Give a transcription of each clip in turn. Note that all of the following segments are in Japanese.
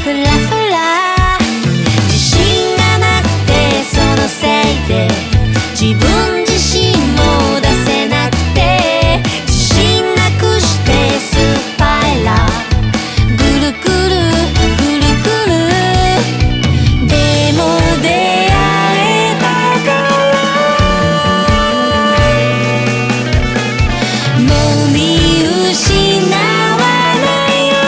フラフラ自信がなくてそのせいで自分自身も出せなくて自信なくしてスパイラーぐるぐるぐるぐるでも出会えたからもう見失わないよ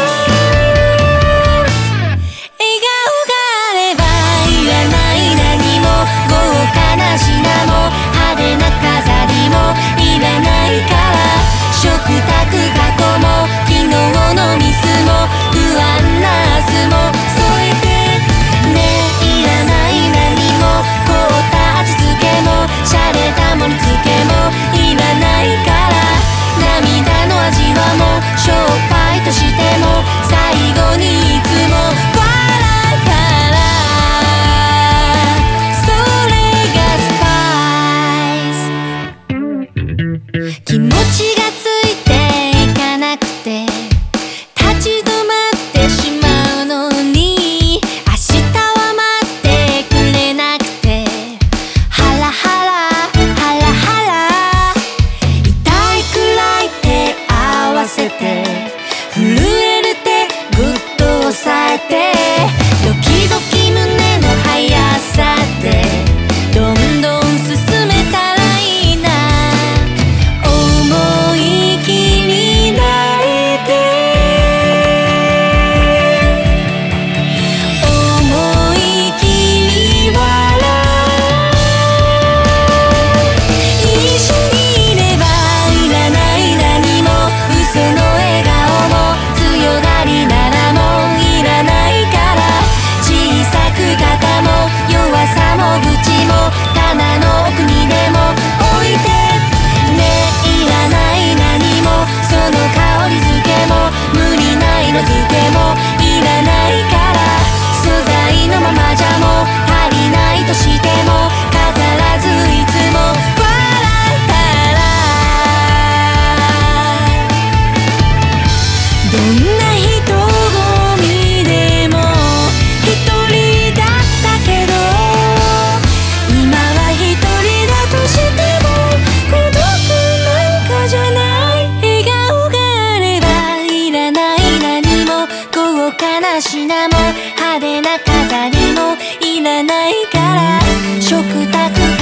笑顔があればいらない何も豪華な品も派手な飾りもいらないから食卓過去も昨日のミスも不安な明日も添えてねいらない何も凍った味付けも洒落た盛り付けもいらないから涙の味はもうしょっぱいとしても最後にいつも笑うからそれがスパイス気持ちがついていかなくて立ち止まってしまうのに明日は待ってくれなくてハラハラハラハラ痛いくらい手合わせて震える手ぐっと押さえてドキドキ胸の速さでどんどん進めたらいいな思い切り泣いて思い切り笑う一緒にいればいらない何も嘘の笑顔も強がりならもういらないから小さく肩も弱さも愚痴も棚の奥にでも置いてねいらない何もその香りづけも無理な色付けもいらないから素材のままじゃもう足りないとしても飾らずいつも笑ったらどんな人混みでも一人だったけど今は一人だとしても孤独なんかじゃない笑顔があればいらない何も豪華な品も派手な飾りもいらないから食卓